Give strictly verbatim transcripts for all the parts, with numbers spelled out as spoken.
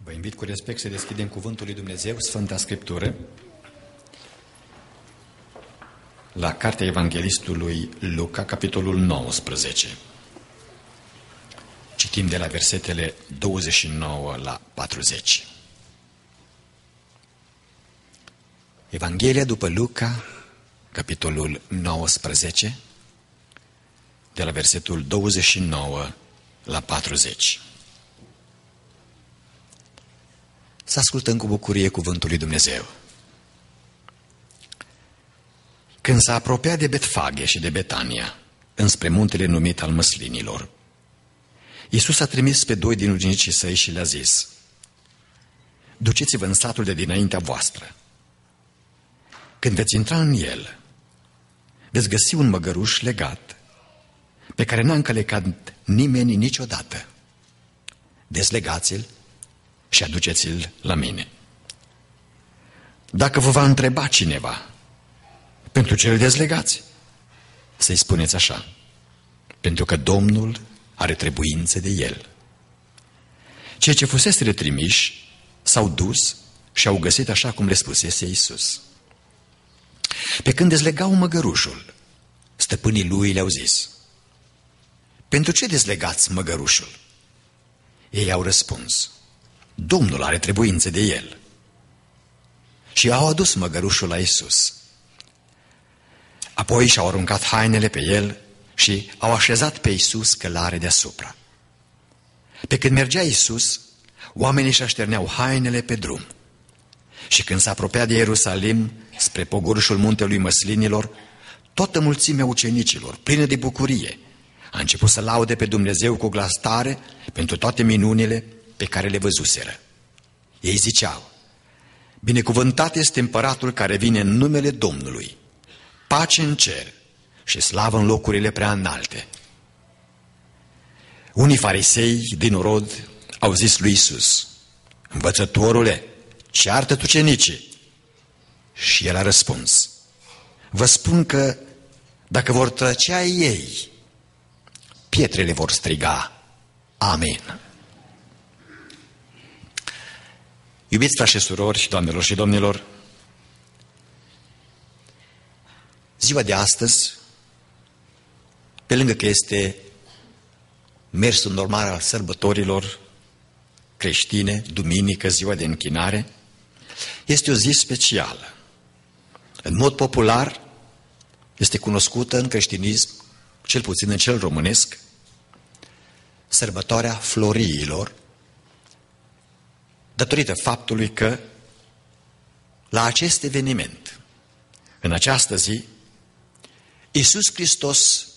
Vă invit cu respect să deschidem Cuvântul lui Dumnezeu, Sfânta Scriptură, la Cartea Evanghelistului Luca, capitolul nouăsprezece. Citim de la versetele douăzeci și nouă la patruzeci. Evanghelia după Luca, capitolul nouăsprezece, de la versetul douăzeci și nouă la patruzeci. Să ascultăm cu bucurie cuvântul lui Dumnezeu. Când s-a apropiat de Betfage și de Betania, înspre muntele numit al Măslinilor, Iisus a trimis pe doi din ucenicii săi și le-a zis: duceți-vă în satul de dinaintea voastră. Când veți intra în el, veți găsi un măgăruș legat, pe care n-a încălecat nimeni niciodată. Dezlegați-l și aduceți-l la mine. Dacă vă va întreba cineva: pentru ce îl dezlegați? Să-i spuneți așa: pentru că Domnul are trebuință de el. Cei ce fuseseră trimiși s-au dus și au găsit așa cum le spusese Iisus. Pe când dezlegau măgărușul, stăpânii lui le-au zis: pentru ce dezlegați măgărușul? Ei au răspuns: Domnul are trebuință de el. Și au adus măgărușul la Iisus. Apoi și-au aruncat hainele pe el și au așezat pe Iisus călare deasupra. Pe când mergea Iisus, oamenii își așterneau hainele pe drum. Și când s-a apropiat de Ierusalim, spre pogorâșul muntelui Măslinilor, toată mulțimea ucenicilor, plină de bucurie, a început să laude pe Dumnezeu cu glas tare pentru toate minunile pe care le văzuseră. Ei ziceau: binecuvântat este împăratul care vine în numele Domnului, pace în cer și slavă în locurile prea înalte. Unii farisei din Orod au zis lui Iisus: învățătorule, ceartă-ți ucenicii. Și el a răspuns: vă spun că dacă vor tăcea ei, pietrele vor striga amin. Iubiți frați și surori, doamnelor și domnilor, ziua de astăzi, pe lângă că este mersul normal al sărbătorilor creștine, duminică, ziua de închinare, este o zi specială. În mod popular, este cunoscută în creștinism, cel puțin în cel românesc, sărbătoarea Floriilor, datorită faptului că la acest eveniment, în această zi, Iisus Hristos,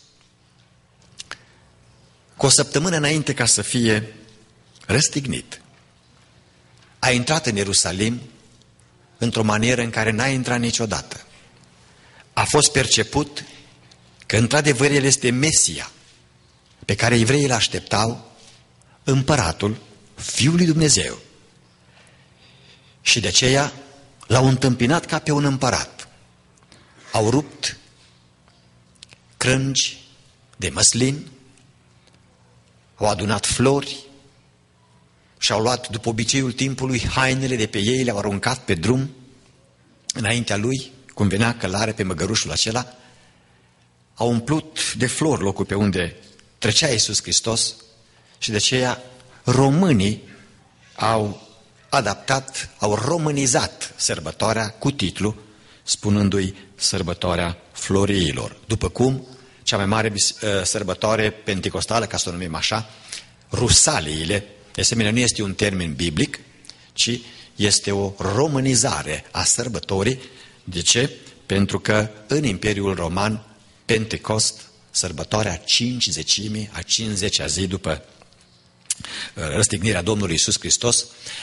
cu o săptămână înainte ca să fie răstignit, a intrat în Ierusalim într-o manieră în care n-a intrat niciodată. A fost perceput că într-adevăr El este Mesia, pe care evreii îl așteptau, împăratul, Fiul lui Dumnezeu. Și de aceea l-au întâmpinat ca pe un împărat. Au rupt crângi de măslin, au adunat flori și au luat, după obiceiul timpului, hainele de pe ei, le-au aruncat pe drum înaintea lui, cum venea călare pe măgărușul acela. Au umplut de flori locul pe unde trecea Iisus Hristos și de aceea românii au adaptat, au românizat sărbătoarea cu titlu, spunându-i sărbătoarea Floriilor. După cum cea mai mare sărbătoare penticostală, ca să o numim așa, Rusaliile, de asemenea nu este un termen biblic, ci este o românizare a sărbătorii. De ce? Pentru că în Imperiul Roman, Pentecost, sărbătoarea cincizecimii, a cincizecea zi după răstignirea Domnului Iisus Hristos,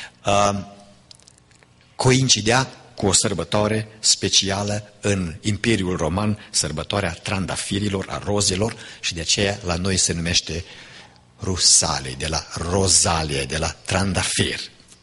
coincidea cu o sărbătoare specială în Imperiul Roman, sărbătoarea trandafirilor, a rozelor, și de aceea la noi se numește Rusalii, de la rozalie, de la trandafir.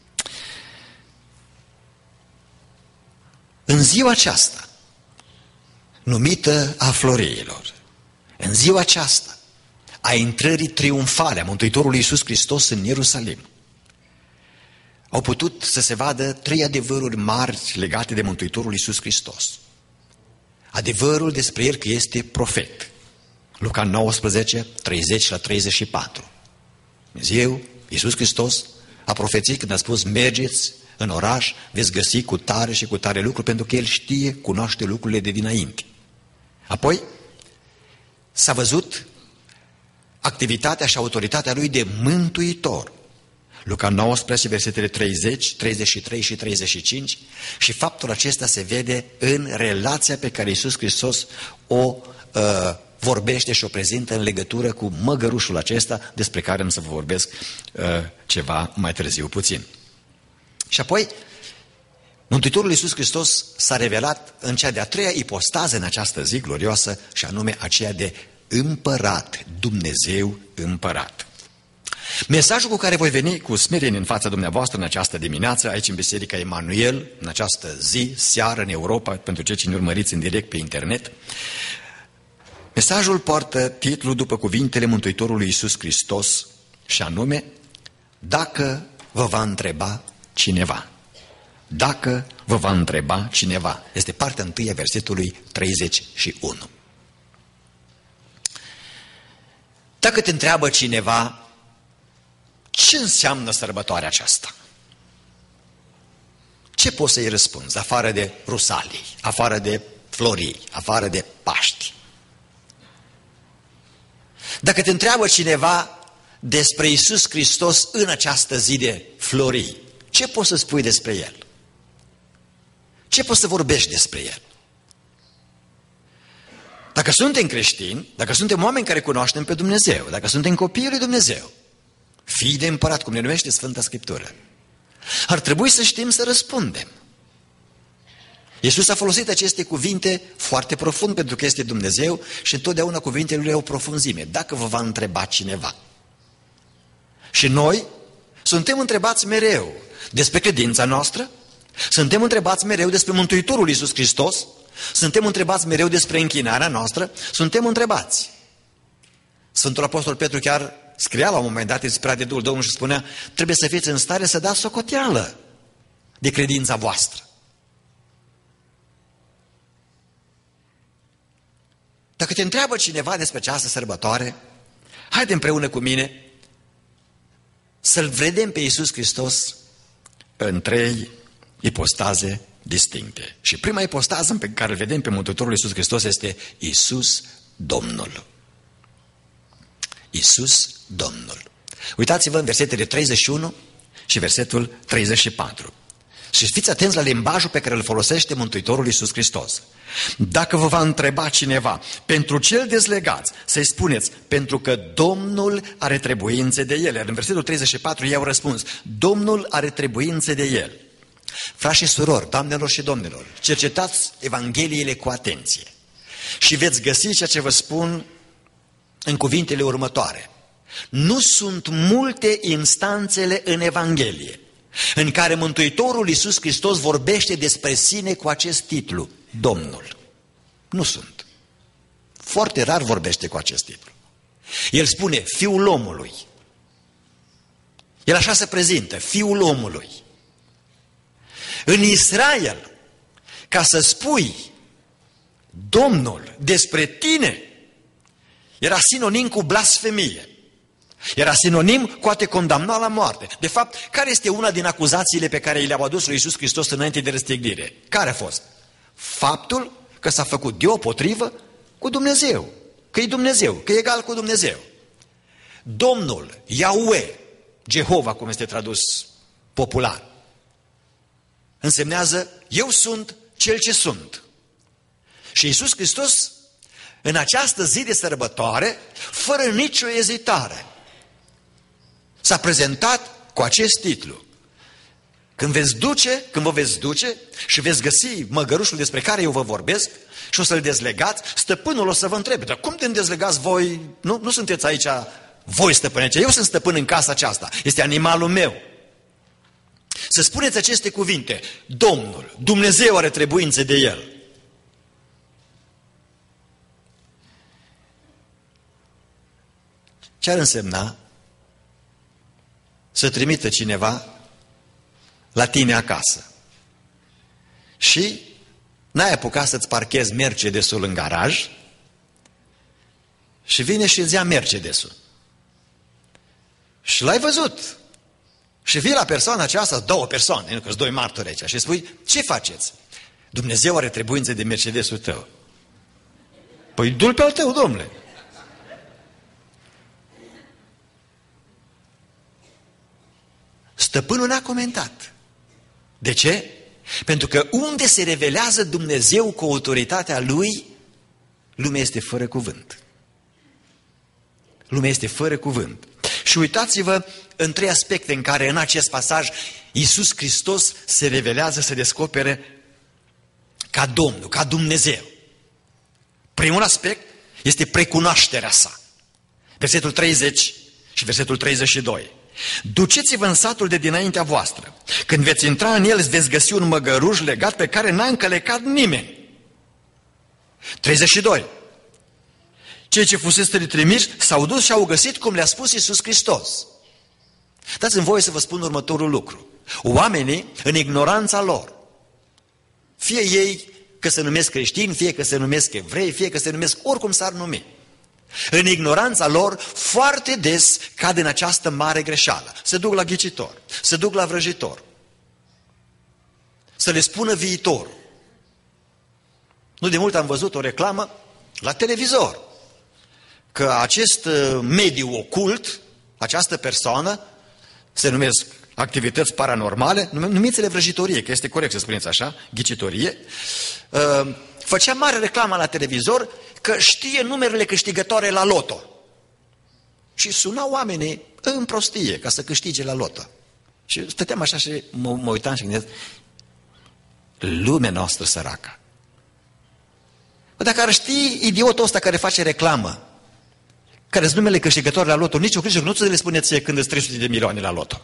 În ziua aceasta, numită a Floriilor, în ziua aceasta a intrării triumfale a Mântuitorului Iisus Hristos în Ierusalim, au putut să se vadă trei adevăruri mari legate de Mântuitorul Iisus Hristos. Adevărul despre El că este profet. Luca nouăsprezece, treizeci la treizeci și patru. Dumnezeu, Iisus Hristos, a profețit când a spus: mergeți în oraș, veți găsi cu tare și cu tare lucruri, pentru că El știe, cunoaște lucrurile de dinainte. Apoi s-a văzut activitatea și autoritatea Lui de mântuitor. Luca nouăsprezece, versetele treizeci, treizeci și trei și treizeci și cinci, și faptul acesta se vede în relația pe care Iisus Hristos o uh, vorbește și o prezintă în legătură cu măgărușul acesta, despre care am să vă vorbesc uh, ceva mai târziu puțin. Și apoi, Mântuitorul Iisus Hristos s-a revelat în cea de-a treia ipostază în această zi glorioasă, și anume aceea de împărat, Dumnezeu împărat. Mesajul cu care voi veni cu smerenie în fața dumneavoastră în această dimineață, aici în Biserica Emanuel, în această zi, seară, în Europa, pentru cei ce ne urmăriți în direct pe internet, mesajul poartă titlul după cuvintele Mântuitorului Iisus Hristos, și anume: dacă vă va întreba cineva. Dacă vă va întreba cineva. Este partea întâi a versetului treizeci și unu. Dacă te întreabă cineva ce înseamnă sărbătoarea aceasta, ce poți să-i răspunzi, afară de Rusalii, afară de Florii, afară de Paști? Dacă te întreabă cineva despre Iisus Hristos în această zi de Florii, ce poți să spui despre El? Ce poți să vorbești despre El? Dacă suntem creștini, dacă suntem oameni care cunoaștem pe Dumnezeu, dacă suntem copiii lui Dumnezeu, fii de împărat, cum ne numește Sfânta Scriptură, ar trebui să știm să răspundem. Iisus a folosit aceste cuvinte foarte profund, pentru că este Dumnezeu și întotdeauna cuvintele Lui au profunzime. Dacă vă va întreba cineva. Și noi suntem întrebați mereu despre credința noastră, suntem întrebați mereu despre Mântuitorul Iisus Hristos, suntem întrebați mereu despre închinarea noastră, suntem întrebați. Sfântul Apostol Petru chiar scria la un moment dat despre de Duhul Domnului și spunea: trebuie să fiți în stare să dați socoteală de credința voastră. Dacă te întreabă cineva despre această sărbătoare, haide împreună cu mine să-L vedem pe Iisus Hristos în trei ipostaze distincte. Și prima ipostază pe care îl vedem pe Mântuitorul Iisus Hristos este Iisus Domnul. Iisus Domnul. Uitați-vă în versetele treizeci și unu și versetul treizeci și patru. Și fiți atenți la limbajul pe care îl folosește Mântuitorul Iisus Hristos. Dacă vă va întreba cineva pentru ce îl dezlegați, să-i spuneți: pentru că Domnul are trebuințe de el. Iar în versetul treizeci și patru ei au răspuns: Domnul are trebuințe de el. Frați și surori, doamnelor și domnilor, cercetați Evangheliile cu atenție și veți găsi ceea ce vă spun în cuvintele următoare. Nu sunt multe instanțele în Evanghelie în care Mântuitorul Iisus Hristos vorbește despre sine cu acest titlu, Domnul. Nu sunt. Foarte rar vorbește cu acest titlu. El spune Fiul omului. El așa se prezintă, Fiul omului. În Israel, ca să spui Domnul despre tine, era sinonim cu blasfemie. Era sinonim cu a te condamna la moarte. De fapt, care este una din acuzațiile pe care le-au adus lui Iisus Hristos înainte de răstignire? Care a fost? Faptul că s-a făcut deopotrivă cu Dumnezeu. Că e Dumnezeu, că e egal cu Dumnezeu. Domnul, Yahweh, Jehova, cum este tradus popular, însemnează eu sunt cel ce sunt. Și Iisus Hristos, în această zi de sărbătoare, fără nicio ezitare, s-a prezentat cu acest titlu. Când veți duce, când vă veți duce și veți găsi măgărușul despre care eu vă vorbesc și o să-l dezlegați, stăpânul o să vă întrebe: dar cum te dezlegați voi? Nu, nu sunteți aici voi stăpâni, eu sunt stăpân în casa aceasta, este animalul meu. Să spuneți aceste cuvinte: Domnul, Dumnezeu are trebuințe de el. Ce ar însemna să trimită cineva la tine acasă și n-ai apucat să-ți parchezi Mercedesul în garaj și vine și îți ia Mercedesul. Și l-ai văzut. Și vii la persoana aceasta, două persoane, nu că sunt doi martori aici, și spui, ce faceți? Dumnezeu are trebuințe de Mercedesul tău. Păi du-l pe al tău, domnule. Stăpânul n-a comentat. De ce? Pentru că unde se revelează Dumnezeu cu autoritatea Lui, lumea este fără cuvânt. Lumea este fără cuvânt. Și uitați-vă în trei aspecte în care în acest pasaj Iisus Hristos se revelează, se descopere ca Domnul, ca Dumnezeu. Primul aspect este precunoașterea sa. Versetul treizeci și versetul treizeci și doi. Duceți-vă în satul de dinaintea voastră. Când veți intra în el, veți găsi un măgăruș legat pe care n-a încălecat nimeni. treizeci și doi. Cei ce fusese trimiși s-au dus și au găsit cum le-a spus Iisus Hristos. Dați-mi voie să vă spun următorul lucru. Oamenii, în ignoranța lor, fie ei că se numesc creștini, fie că se numesc evrei, fie că se numesc oricum s-ar numi, în ignoranța lor, foarte des cad în această mare greșeală. Se duc la ghicitor, se duc la vrăjitor, să le spună viitorul. Nu de mult am văzut o reclamă la televizor, că acest mediu ocult, această persoană, se numesc activități paranormale, numiți-le vrăjitorie, că este corect să spuneți așa, ghicitorie, făcea mare reclamă la televizor că știe numerele câștigătoare la loto. Și sunau oamenii în prostie ca să câștige la loto. Și stăteam așa și mă, mă uitam și gândesc, lumea noastră săracă. Dacă ar ști idiotul ăsta care face reclamă, care sunt numele câștigătoare la loto, nici o grijă, nu ți le spuneți ție când îți trei sute de milioane la loto.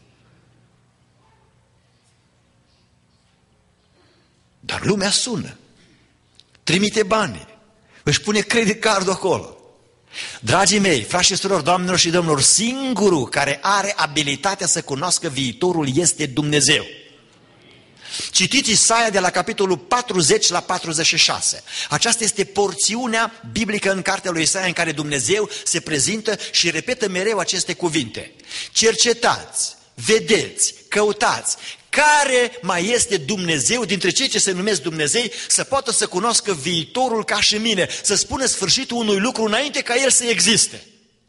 Dar lumea sună, trimite bani, își pune credit cardul acolo. Dragii mei, frați și surori, doamnelor și domnilor, singurul care are abilitatea să cunoască viitorul este Dumnezeu. Citiți Isaia de la capitolul patruzeci la patruzeci și șase. Aceasta este porțiunea biblică în cartea lui Isaia în care Dumnezeu se prezintă și repetă mereu aceste cuvinte. Cercetați, vedeți, căutați. Care mai este Dumnezeu dintre cei ce se numesc Dumnezei să poată să cunoască viitorul ca și mine, să spună sfârșitul unui lucru înainte ca el să existe?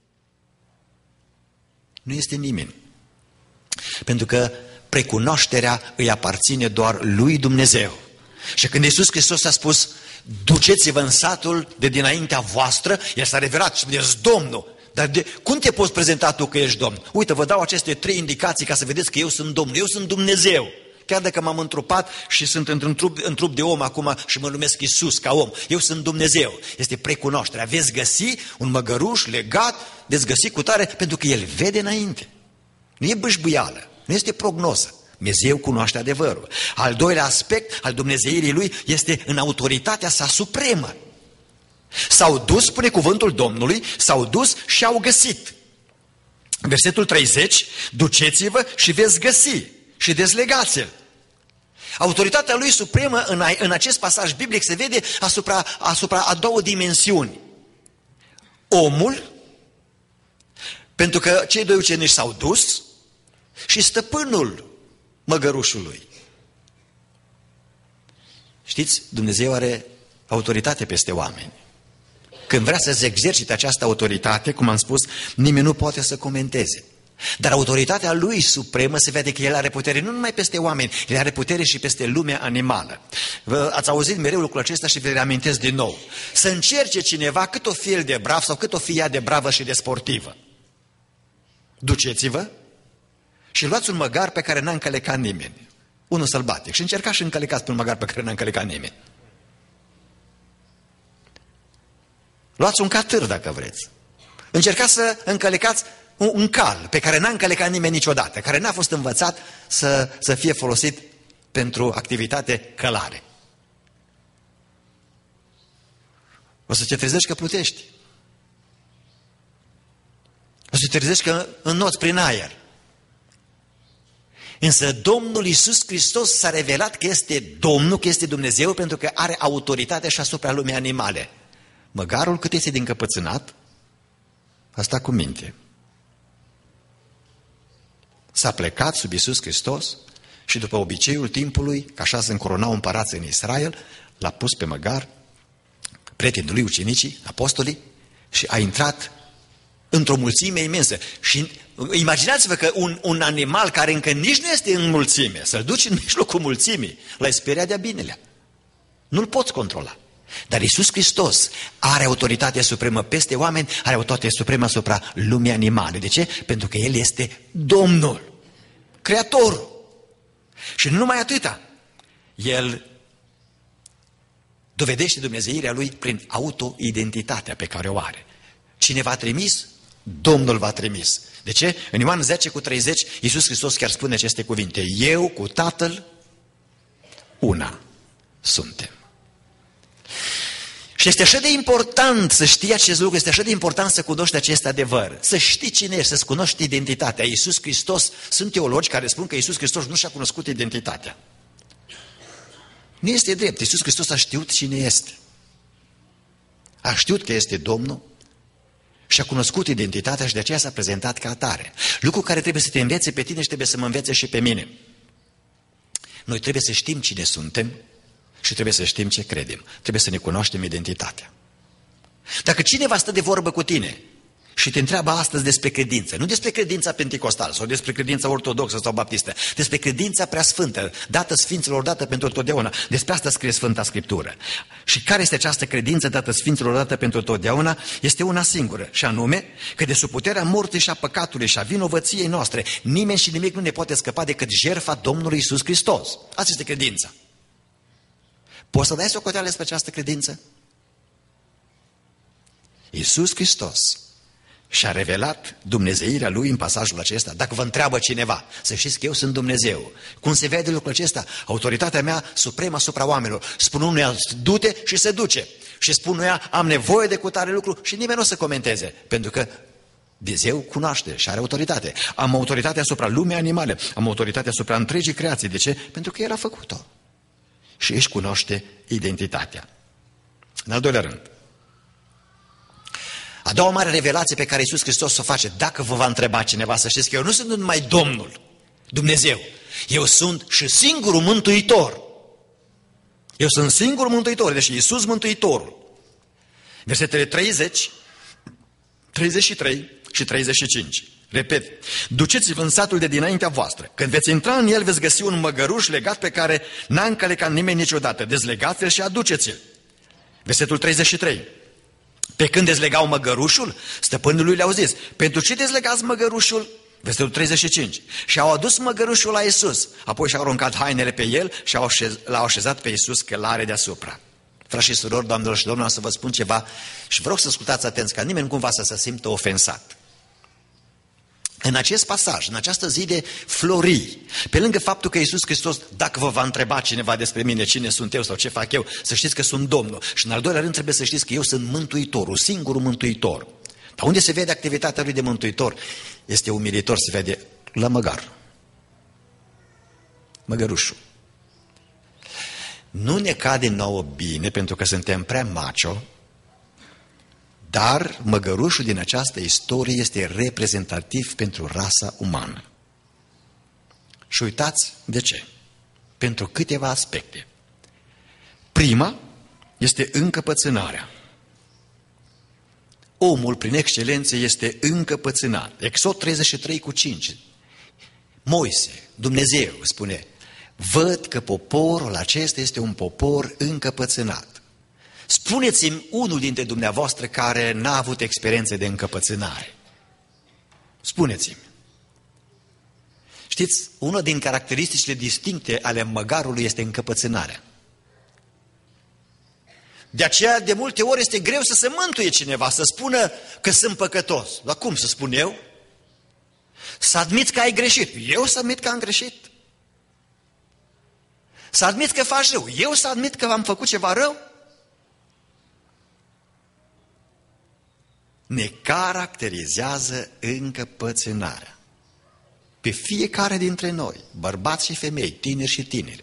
Nu este nimeni. Pentru că precunoașterea îi aparține doar lui Dumnezeu. Și când Iisus Hristos a spus, duceți-vă în satul de dinaintea voastră, el s-a revelat și ești Domnul. Dar de, cum te poți prezenta tu că ești Domn? Uite, vă dau aceste trei indicații ca să vedeți că eu sunt Domnul, eu sunt Dumnezeu. Chiar dacă m-am întrupat și sunt într-un trup, în trup de om acum și mă numesc Iisus ca om, eu sunt Dumnezeu. Este precunoașterea. Veți găsi un măgăruș legat, veți găsi cu tare, pentru că el vede înainte. Nu e bâșbuială, nu este prognoză. Dumnezeu cunoaște adevărul. Al doilea aspect al dumnezeirii lui este în autoritatea sa supremă. S-au dus, spune cuvântul Domnului, s-au dus și au găsit. Versetul treizeci, duceți-vă și veți găsi și dezlegați-l. Autoritatea lui supremă în, a, în acest pasaj biblic se vede asupra, asupra a două dimensiuni. Omul, pentru că cei doi ucenici s-au dus, și stăpânul măgărușului. Știți, Dumnezeu are autoritate peste oameni. Când vrea să-ți exercite această autoritate, cum am spus, nimeni nu poate să comenteze. Dar autoritatea lui supremă se vede că el are putere nu numai peste oameni, el are putere și peste lumea animală. Vă, ați auzit mereu lucrul acesta și vă reamintesc din nou. Să încerce cineva cât o fi el de brav sau cât o fi ea de bravă și de sportivă. Duceți-vă și luați un măgar pe care n-a încălecat nimeni. Unul sălbatic. Și încercați și încălecați pe un măgar pe care n-a încălecat nimeni. Luați un catâr dacă vreți. Încercați să încălecați un, un cal pe care n-a încălecat nimeni niciodată, care n-a fost învățat să, să fie folosit pentru activitate călare. O să te trezești că plutești. O să te trezești că înnoți prin aer. Însă Domnul Iisus Hristos s-a revelat că este Domnul, că este Dumnezeu, pentru că are autoritate și asupra lumii animale. Măgarul cât este de încăpățânat, asta cu minte. S-a plecat sub Iisus Hristos și după obiceiul timpului, că așa se încoronau împărații în Israel, l-a pus pe măgar, prietenul lui, ucenicii, apostolii, și a intrat într-o mulțime imensă. Și imaginați-vă că un, un animal care încă nici nu este în mulțime, să-l duci în mijlocul mulțimii, l-ai speriat de-a binelea. Nu-l poți controla. Dar Iisus Hristos are autoritatea supremă peste oameni, are autoritatea supremă asupra lumii animale. De ce? Pentru că El este Domnul, Creatorul. Și nu numai atâta, El dovedește dumnezeirea Lui prin autoidentitatea pe care o are. Cine v-a trimis? Domnul v-a trimis. De ce? În Ioan zece cu treizeci, Iisus Hristos chiar spune aceste cuvinte: eu cu Tatăl una suntem. Și este așa de important să știi acest lucru, este așa de important să cunoști acest adevăr, să știi cine ești, să-ți cunoști identitatea. Iisus Hristos, sunt teologi care spun că Iisus Hristos nu și-a cunoscut identitatea. Nu este drept. Iisus Hristos a știut cine este. A știut că este Domnul și a cunoscut identitatea și de aceea s-a prezentat ca atare. Lucru care trebuie să te învețe pe tine și trebuie să mă învețe și pe mine. Noi trebuie să știm cine suntem și trebuie să știm ce credem. Trebuie să ne cunoaștem identitatea. Dacă cineva stă de vorbă cu tine și te întreabă astăzi despre credință, nu despre credința penticostală sau despre credința ortodoxă sau baptistă, despre credința preasfântă, dată sfinților, dată pentru totdeauna, despre asta scrie Sfânta Scriptură. Și care este această credință dată sfinților, dată pentru totdeauna? Este una singură, și anume că de sub puterea morții și a păcatului și a vinovăției noastre, nimeni și nimic nu ne poate scăpa decât jertfa Domnului Iisus Hristos. Asta este credința. Poți să dai socoteală despre această credință? Iisus Hristos și-a revelat dumnezeirea Lui în pasajul acesta. Dacă vă întreabă cineva, să știți că eu sunt Dumnezeu. Cum se vede lucrul acesta? Autoritatea mea supremă asupra oamenilor. Spun unuia, du-te și se duce. Și spun unuia, am nevoie de cutare lucru și nimeni nu o să comenteze. Pentru că Dumnezeu cunoaște și are autoritate. Am autoritate asupra lumii animale. Am autoritate asupra întregii creații. De ce? Pentru că El a făcut-o. Și își cunoaște identitatea. În al doilea rând, a doua mare revelație pe care Iisus Hristos o face, dacă vă va întreba cineva, să știți că eu nu sunt numai Domnul, Dumnezeu, eu sunt și singurul Mântuitor. Eu sunt singurul Mântuitor, deci Iisus Mântuitorul. Versetele treizeci, treizeci și trei și treizeci și cinci. Repet, duceți-vă în satul de dinaintea voastră. Când veți intra în el, veți găsi un măgăruș legat pe care n-a încălecat nimeni niciodată. Dezlegați-l și aduceți-l. Versetul treizeci și trei. Pe când dezlegau măgărușul, stăpânul lui le-au zis, pentru ce dezlegați măgărușul? Versetul treizeci și cinci. Și au adus măgărușul la Iisus, apoi și-au aruncat hainele pe el și l-au așezat pe Iisus călare deasupra. Frați și surori, doamnelor și domnilor, să vă spun ceva și vă rog să ascultați atenți, ca nimeni cumva să se simtă ofensat. În acest pasaj, în această zi de florii, pe lângă faptul că Iisus Hristos, dacă vă va întreba cineva despre mine, cine sunt eu sau ce fac eu, să știți că sunt Domnul. Și în al doilea rând trebuie să știți că eu sunt Mântuitorul, singurul Mântuitor. Dar unde se vede activitatea Lui de Mântuitor? Este umilitor, se vede la măgar. Măgărușul. Nu ne cade nouă bine pentru că suntem prea macho, dar măgărușul din această istorie este reprezentativ pentru rasa umană. Și uitați de ce. Pentru câteva aspecte. Prima este încăpățânarea. Omul, prin excelență, este încăpățânat. Exod treizeci și trei cu cinci. Moise, Dumnezeu, spune, văd că poporul acesta este un popor încăpățânat. Spuneți-mi unul dintre dumneavoastră care n-a avut experiențe de încăpățânare. Spuneți-mi. Știți, una din caracteristicile distincte ale măgarului este încăpățânarea. De aceea, de multe ori, este greu să se mântuie cineva, să spună că sunt păcătos. Dar cum să spun eu? Să admiți că ai greșit. Eu să admit că am greșit. Să admit că faci rău. Eu să admit că am făcut ceva rău. Ne caracterizează încăpățânarea. pe fiecare dintre noi, bărbați și femei, tineri și tineri.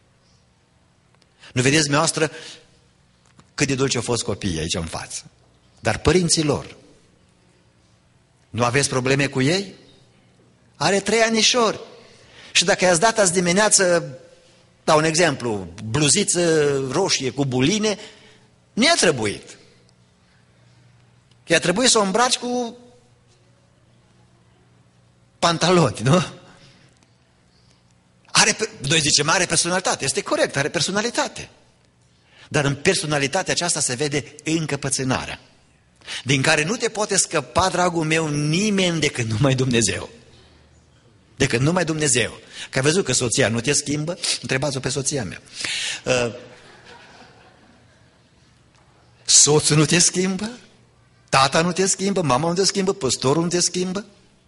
Nu vedeți dumneavoastră cât de dulce au fost copiii aici în față. Dar părinții lor, nu aveți probleme cu ei? Are trei anișori. Și dacă i-ați dat azi dimineață, dau un exemplu, bluziță roșie cu buline, nu i-a trebuit. I-a trebuit să o îmbraci cu pantaloni, nu? Are, noi zicem, are personalitate. Este corect, are personalitate. Dar în personalitatea aceasta se vede încăpățânarea, din care nu te poate scăpa, dragul meu, nimeni decât numai Dumnezeu. Decât numai Dumnezeu. Că ai văzut că soția nu te schimbă? Întrebați-o pe soția mea. Uh, soțul nu te schimbă? Tata nu te schimbă? Mama nu te schimbă? Păstorul nu te schimbă?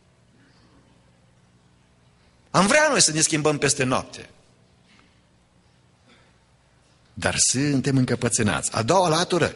Am vrea noi să ne schimbăm peste noapte. Dar suntem încăpățânați. A doua latură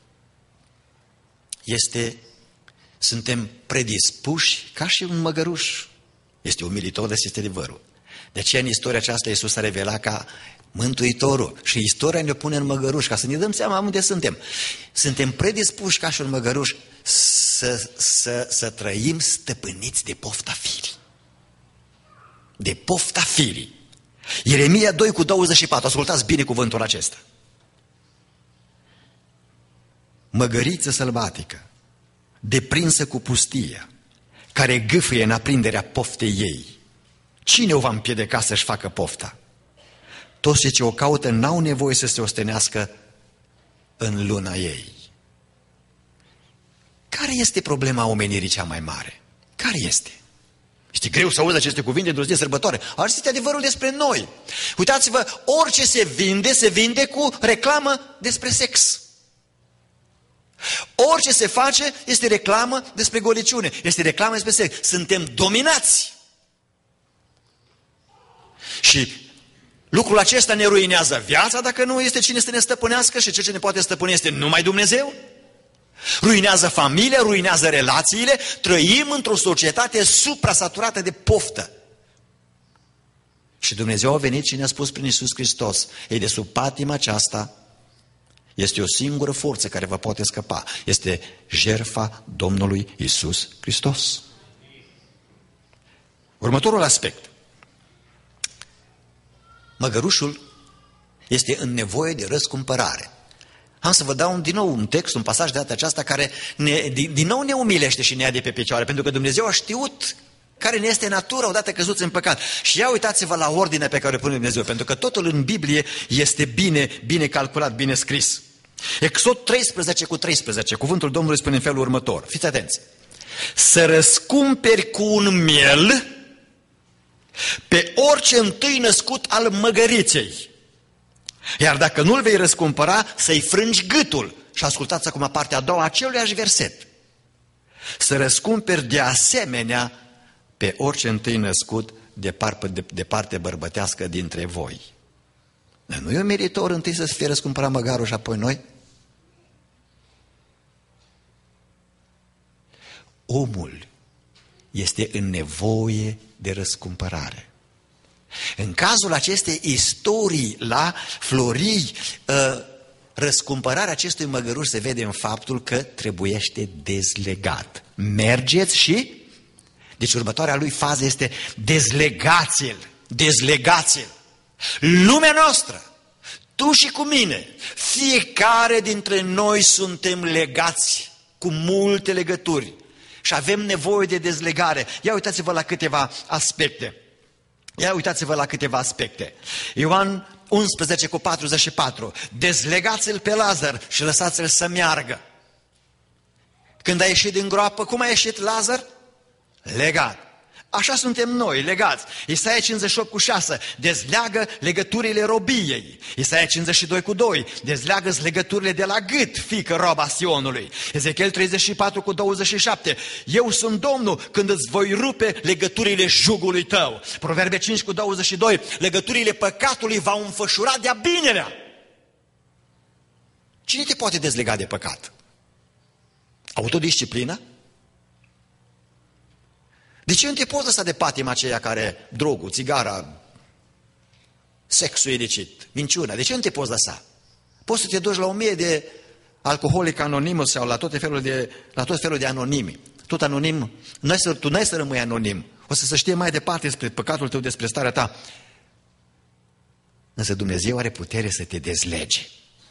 este, suntem predispuși ca și un măgăruș. Este umilitor, dar este adevărul. De aceea în istoria aceasta Iisus s-a revelat ca Mântuitorul. Și istoria ne pune în măgăruș, ca să ne dăm seama unde suntem. Suntem predispuși ca și un măgăruș să, să, să trăim stăpâniți de pofta firii. De pofta firii. Ieremia doi cu douăzeci și patru, ascultați bine cuvântul acesta. Măgăriță sălbatică, deprinsă cu pustia, care gâfâie în aprinderea poftei ei. Cine o va împiedica să-și facă pofta? Toți cei ce o caută n-au nevoie să se ostenească în luna ei. Care este problema omenirii cea mai mare? Care este? Este greu să auzi aceste cuvinte într-o zi de sărbătoare. Asta este adevărul despre noi. Uitați-vă, orice se vinde, se vinde cu reclamă despre sex. Orice se face este reclamă despre goliciune, este reclamă despre sex. Suntem dominați. Și lucrul acesta ne ruinează viața dacă nu este cine să ne stăpânească, și cel ce ne poate stăpâni este numai Dumnezeu. Ruinează familia, ruinează relațiile, trăim într-o societate suprasaturată de poftă. Și Dumnezeu a venit și ne-a spus prin Iisus Hristos: ei, de sub patima aceasta este o singură forță care vă poate scăpa. Este jertfa Domnului Iisus Hristos. Următorul aspect. Măgărușul este în nevoie de răscumpărare. Am să vă dau un, din nou un text, un pasaj de data aceasta care ne, din, din nou ne umilește și ne ia de pe picioare, pentru că Dumnezeu a știut care ne este natura odată căzuți în păcat. Și ia uitați-vă la ordinea pe care o pune Dumnezeu, pentru că totul în Biblie este bine, bine calculat, bine scris. Exod treisprezece cu treisprezece, cuvântul Domnului spune în felul următor. Fiți atenți. Să răscumperi cu un miel pe orice întâi născut al măgăriței. Iar dacă nu-l vei răscumpăra, să-i frângi gâtul. Și ascultați acum partea a doua aceluiași verset. Să răscumperi de asemenea pe orice întâi născut de, par, de, de parte bărbătească dintre voi. Dar nu e un meritor întâi să fie răscumpărat măgarul și apoi noi? Omul este în nevoie de răscumpărare. În cazul acestei istorii la Florii, răscumpărarea acestui măgăruș se vede în faptul că trebuiește dezlegat. Mergeți și... Deci următoarea lui fază este dezlegați-l, dezlegați-l. Lumea noastră, tu și cu mine, fiecare dintre noi suntem legați cu multe legături și avem nevoie de dezlegare. Ia uitați-vă la câteva aspecte. Ia uitați-vă la câteva aspecte. Ioan unsprezece cu patruzeci și patru. Dezlegați-l pe Lazar și lăsați-l să meargă. Când a ieșit din groapă, cum a ieșit Lazar? Legat. Așa suntem noi, legați. Isaia cincizeci și opt cu șase, dezleagă legăturile robiei. Isaia cincizeci și doi cu doi, dezleagă-ți legăturile de la gât, fiică roba Sionului. Ezechiel treizeci și patru cu douăzeci și șapte, eu sunt Domnul când îți voi rupe legăturile jugului tău. Proverbe cinci cu douăzeci și doi, legăturile păcatului v-au înfășurat de-a binerea. Cine te poate dezlega de păcat? Autodisciplina? De ce nu te poți lăsa de patima aceea care, drogul, țigara, sexul ilicit, minciuna? De ce nu te poți lăsa? Poți să te duci la o mie de alcoholic anonim sau la tot felul de, la tot felul de anonimi. Tot anonim, n-ai să, tu n-ai să rămâi anonim. O să se știe mai departe despre păcatul tău, despre starea ta. Însă Dumnezeu are putere să te dezlege.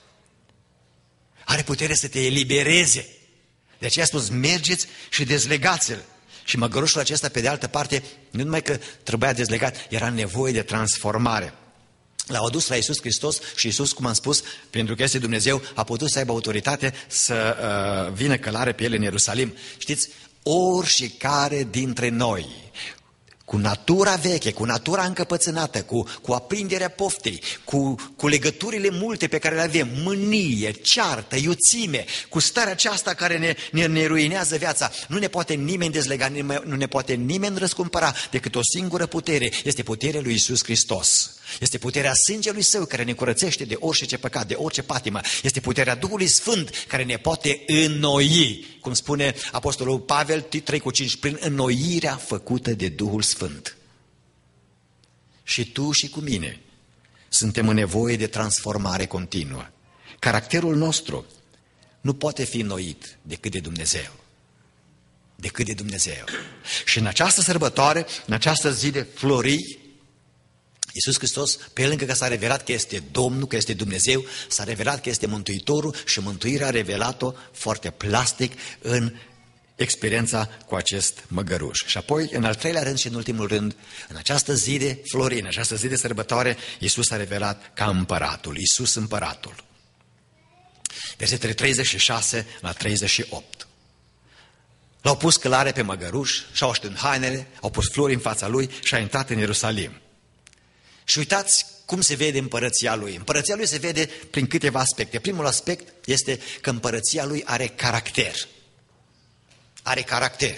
Are putere să te elibereze. De aceea a spus, mergeți și dezlegați-l. Și măgărușul acesta, pe de altă parte, nu numai că trebuia dezlegat, era nevoie de transformare. L-au adus la Iisus Hristos și Iisus, cum am spus, pentru că este Dumnezeu, a putut să aibă autoritate să uh, vină călare pe el în Ierusalim. Știți, oricare dintre noi, cu natura veche, cu natura încăpățânată, cu, cu aprinderea poftei, cu, cu legăturile multe pe care le avem, mânie, ceartă, iuțime, cu starea aceasta care ne, ne, ne ruinează viața, nu ne poate nimeni dezlega, nu ne poate nimeni răscumpăra decât o singură putere, este puterea lui Iisus Hristos. Este puterea sângelui Său care ne curățește de orice păcat, de orice patimă. Este puterea Duhului Sfânt care ne poate înnoi, cum spune Apostolul Pavel, trei cu cinci, prin înnoirea făcută de Duhul Sfânt. Și tu și cu mine suntem în nevoie de transformare continuă. Caracterul nostru nu poate fi înnoit decât de Dumnezeu. Decât de Dumnezeu. Și în această sărbătoare, în această zi de florii, Iisus Hristos, pe lângă că s-a revelat că este Domnul, că este Dumnezeu, s-a revelat că este Mântuitorul și mântuirea a revelat-o foarte plastic în experiența cu acest măgăruș. Și apoi, în al treilea rând și în ultimul rând, în această zi de florii, în această zi de sărbătoare, Iisus s-a revelat ca împăratul, Iisus împăratul. Versetele treizeci și șase la treizeci și opt. L-au pus călare pe măgăruș, și-au aștern hainele, au pus flori în fața lui și a intrat în Ierusalim. Și uitați cum se vede împărăția lui. Împărăția lui se vede prin câteva aspecte. Primul aspect este că împărăția lui are caracter. Are caracter.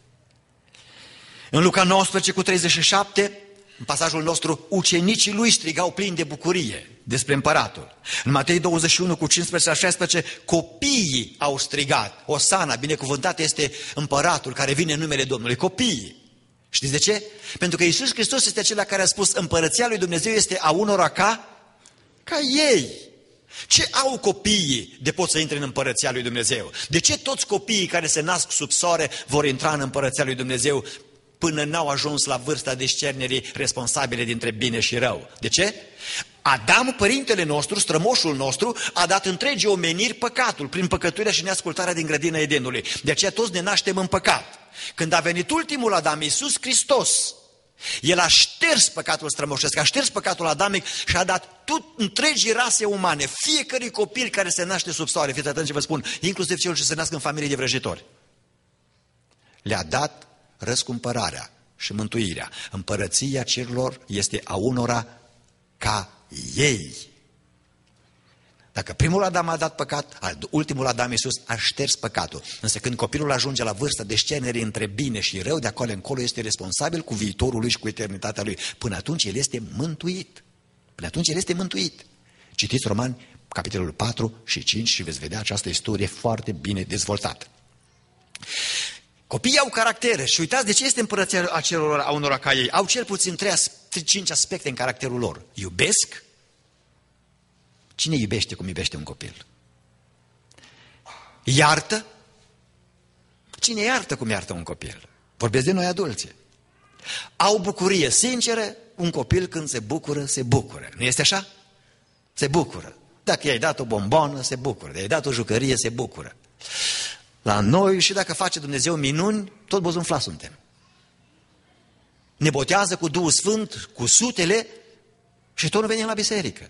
În Luca nouăsprezece cu treizeci și șapte, în pasajul nostru, ucenicii lui strigau plini de bucurie despre împăratul. În Matei douăzeci și unu cu cincisprezece la șaisprezece, copiii au strigat. Osana, binecuvântat este împăratul care vine în numele Domnului. Copiii. Știți de ce? Pentru că Iisus Hristos este acela care a spus împărăția lui Dumnezeu este a unora ca, ca ei. Ce au copiii de pot să intre în împărăția lui Dumnezeu? De ce toți copiii care se nasc sub soare vor intra în împărăția lui Dumnezeu până n-au ajuns la vârsta discernerii responsabile dintre bine și rău? De ce? Adam, părintele nostru, strămoșul nostru, a dat întregii omeniri păcatul prin păcătuirea și neascultarea din grădina Edenului. De aceea toți ne naștem în păcat. Când a venit ultimul Adam, Iisus Hristos, El a șters păcatul strămoșesc, a șters păcatul adamic și a dat tot întregii rase umane, fiecărui copil care se naște sub soare, fiți atenți ce vă spun, inclusiv celor ce se nasc în familie de vrăjitori. Le-a dat răscumpărarea și mântuirea. Împărăția cerurilor este a unora ca ei. Dacă primul Adam a dat păcat, ultimul Adam, Iisus, a șters păcatul. Însă când copilul ajunge la vârsta discernerii între bine și rău, de acolo încolo este responsabil cu viitorul lui și cu eternitatea lui. Până atunci el este mântuit. Până atunci el este mântuit. Citiți Romani, capitolul patru și cinci și veți vedea această istorie foarte bine dezvoltată. Copiii au caractere și uitați de ce este împărăția acelor a unora ca ei. Au cel puțin trei, cinci aspecte în caracterul lor. Iubesc. Cine iubește cum iubește un copil? Iartă? Cine iartă cum iartă un copil? Vorbesc de noi adulți. Au bucurie sinceră, un copil când se bucură, se bucură. Nu este așa? Se bucură. Dacă i-ai dat o bombonă, se bucură. Dacă i-ai dat o jucărie, se bucură. La noi și dacă face Dumnezeu minuni, tot bozunfla suntem. Ne botează cu Duhul Sfânt, cu sutele și tot nu venim la biserică.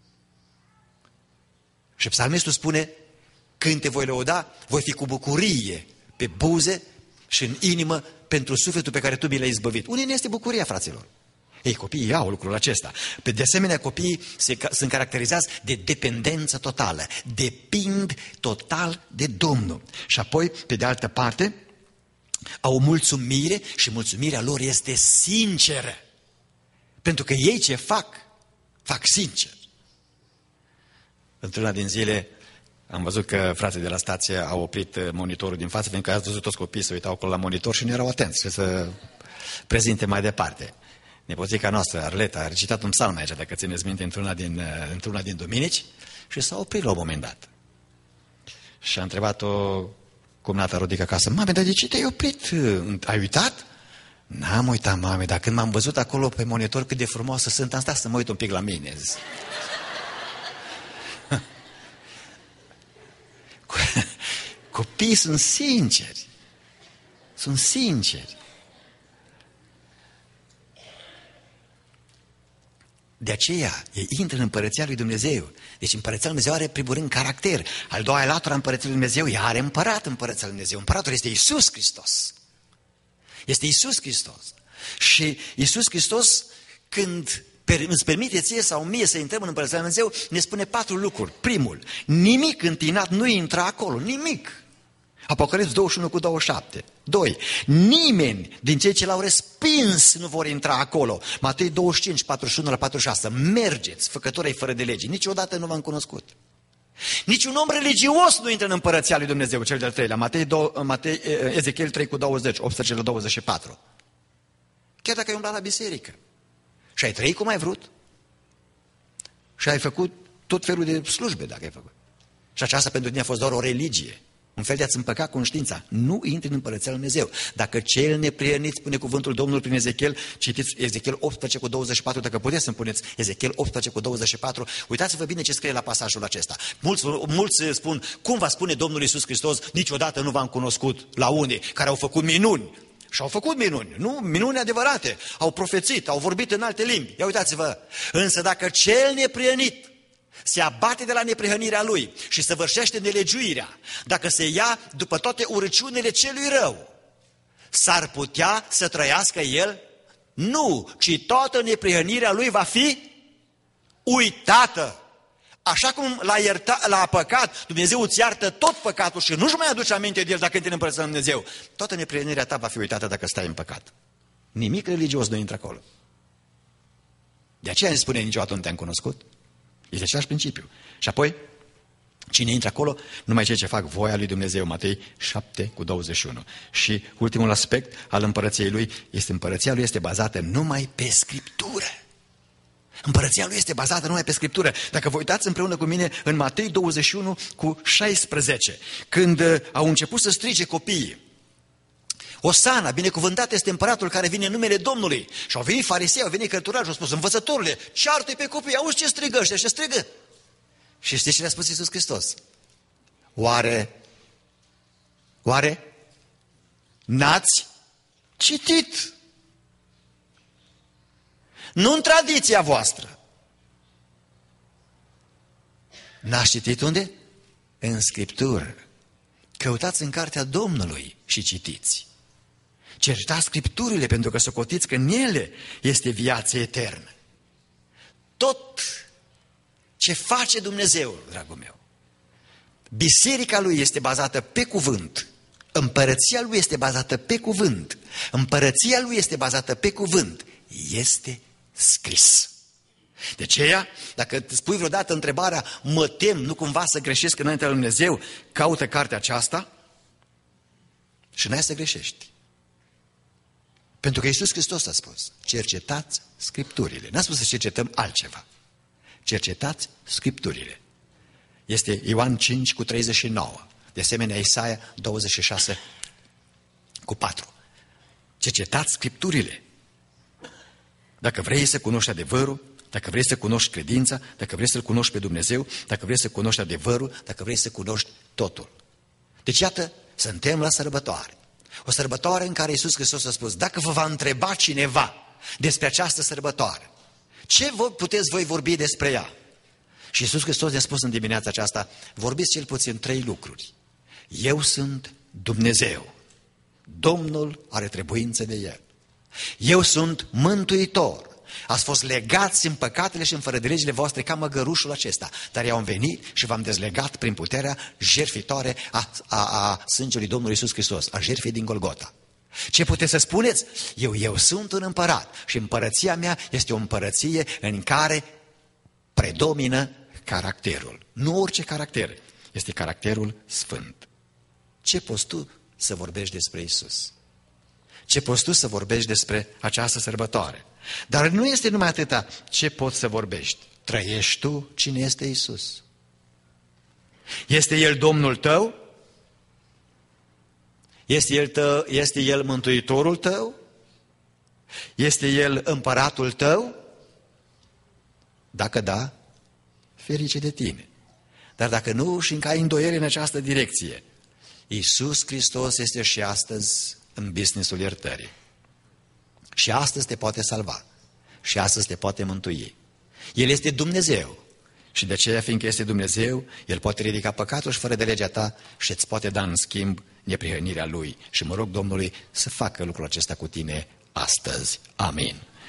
Și psalmistul spune, când te voi lăuda, voi fi cu bucurie pe buze și în inimă pentru sufletul pe care tu mi l-ai izbăvit. Unde ne este bucuria, fraților? Ei, copiii au lucrul acesta. Pe de asemenea, copiii se, sunt caracterizați de dependență totală. Depind total de Domnul. Și apoi, pe de altă parte, au mulțumire și mulțumirea lor este sinceră. Pentru că ei ce fac, fac sincer. Într-una din zile Am văzut că frații de la stație au oprit monitorul din față, fiindcă ați văzut toți copiii să uitau acolo la monitor și nu erau atenți să prezinte mai departe. Nepoțica noastră, Arleta, a recitat un psalm aici, dacă țineți minte, într-una din, într-una din duminici și s-a oprit la un moment dat. Și a întrebat-o cumnata Rodica acasă: mame, dar de ce te-ai oprit? Ai uitat? N-am uitat, mame, dar când m-am văzut acolo pe monitor cât de frumoasă sunt, am stat să mă uit un pic la mine. Copiii sunt sinceri. Sunt sinceri. De aceea, ei intră în împărăția lui Dumnezeu. Deci împărăția lui Dumnezeu are, primul rând, caracter. Al doilea latura împărăției lui Dumnezeu, ea are împărat împărăția lui Dumnezeu. Împăratul este Iisus Hristos. Este Iisus Hristos. Și Iisus Hristos, când îți permite ție sau mie să intrăm în împărăția lui Dumnezeu, ne spune patru lucruri. Primul, nimic întinat nu intră acolo, nimic. Apocalipsa douăzeci și unu cu douăzeci și șapte. Doi, nimeni din cei ce l-au respins nu vor intra acolo. Matei douăzeci și cinci, patruzeci și unu la patruzeci și șase. Mergeți, făcătorii fără de lege. Niciodată nu v-am cunoscut. Niciun om religios nu intră în împărăția lui Dumnezeu, cel de-al treilea. Matei, Matei, Ezechiel trei cu douăzeci, optsprezece la douăzeci și patru. Chiar dacă ai umblat la biserică și ai trăit cum ai vrut și ai făcut tot felul de slujbe, dacă ai făcut. Și aceasta pentru tine a fost doar o religie. Un fel de a-ți împăca conștiința. Nu intri în împărăția lui Dumnezeu. Dacă cel neprienit, spune cuvântul Domnului prin Ezechiel, citiți Ezechiel optsprezece cu douăzeci și patru, dacă puteți să-mi puneți Ezechiel optsprezece cu douăzeci și patru, uitați-vă bine ce scrie la pasajul acesta. Mulți, mulți spun, cum va spune Domnul Iisus Hristos, niciodată nu v-am cunoscut, la unii care au făcut minuni. Și au făcut minuni, nu? Minuni adevărate. Au profețit, au vorbit în alte limbi. Ia uitați-vă. Însă dacă cel neprienit se abate de la neprihănirea lui și săvârșește nelegiuirea, dacă se ia după toate urăciunile celui rău, s-ar putea să trăiască el? Nu, ci toată neprihănirea lui va fi uitată. Așa cum l-a, ierta, l-a păcat, Dumnezeu îți iartă tot păcatul și nu-și mai aduce aminte de el dacă intri în împărăția lui Dumnezeu. Toată neprihănirea ta va fi uitată dacă stai în păcat. Nimic religios nu intră acolo. De aceea ne spune, niciodată nu te-am cunoscut. Este același principiu. Și apoi, cine intră acolo, numai cei ce fac voia lui Dumnezeu, Matei șapte cu douăzeci și unu. Și ultimul aspect al împărăției lui, este împărăția lui este bazată numai pe Scriptură. Împărăția lui este bazată numai pe Scriptură. Dacă vă uitați împreună cu mine în Matei douăzeci și unu cu șaisprezece, când au început să strige copiii, Osana, binecuvântat este împăratul care vine în numele Domnului. Și au venit farisei, au venit cărturari și au spus, învățătorule, ceartă-i pe copii, auzi ce strigă ăștia, ce strigă? Și știți ce le-a spus Iisus Hristos? Oare, oare, n-ați citit? Nu în tradiția voastră. N-ați citit unde? În Scriptură. Căutați în cartea Domnului și citiți. Cercetați Scripturile pentru că socotiți că în ele este viața eternă. Tot ce face Dumnezeu, dragul meu, biserica lui este bazată pe cuvânt, împărăția lui este bazată pe cuvânt, împărăția lui este bazată pe cuvânt, este scris. De aceea, dacă îți pui vreodată întrebarea, mă tem, nu cumva să greșesc înaintea lui Dumnezeu, caută cartea aceasta și n-ai să greșești. Pentru că Iisus Hristos a spus, cercetați Scripturile. N-a spus să cercetăm altceva. Cercetați Scripturile. Este Ioan cinci cu treizeci și nouă. De asemenea, Isaia douăzeci și șase cu patru. Cercetați Scripturile. Dacă vrei să cunoști adevărul, dacă vrei să cunoști credința, dacă vrei să-L cunoști pe Dumnezeu, dacă vrei să cunoști adevărul, dacă vrei să cunoști totul. Deci, iată, suntem la sărbătoare. O sărbătoare în care Iisus Hristos a spus, dacă vă va întreba cineva despre această sărbătoare, ce puteți voi vorbi despre ea? Și Iisus Hristos ne-a spus în dimineața aceasta, vorbiți cel puțin trei lucruri. Eu sunt Dumnezeu. Domnul are trebuință de El. Eu sunt Mântuitor. Ați fost legați în păcatele și în fără de legile voastre ca măgărușul acesta, dar eu am venit și v-am dezlegat prin puterea jertfitoare a, a, a sângelui Domnului Iisus Hristos, a jertfei din Golgota. Ce puteți să spuneți? Eu, eu sunt un împărat și împărăția mea este o împărăție în care predomină caracterul. Nu orice caracter, Este caracterul sfânt. Ce poți tu să vorbești despre Iisus? Ce poți tu să vorbești despre această sărbătoare? Dar nu este numai atâta ce poți să vorbești. Trăiești tu cine este Iisus? Este El Domnul tău? Este El, tă, este El Mântuitorul tău? Este El Împăratul tău? Dacă da, ferice de tine. Dar dacă nu și încă ai îndoiere în această direcție, Iisus Hristos este și astăzi în businessul iertării. Și astăzi te poate salva. Și astăzi te poate mântui. El este Dumnezeu. Și de aceea, fiindcă este Dumnezeu, El poate ridica păcatul și fără de legea ta și îți poate da în schimb neprihănirea Lui. Și mă rog Domnului să facă lucrul acesta cu tine astăzi. Amin.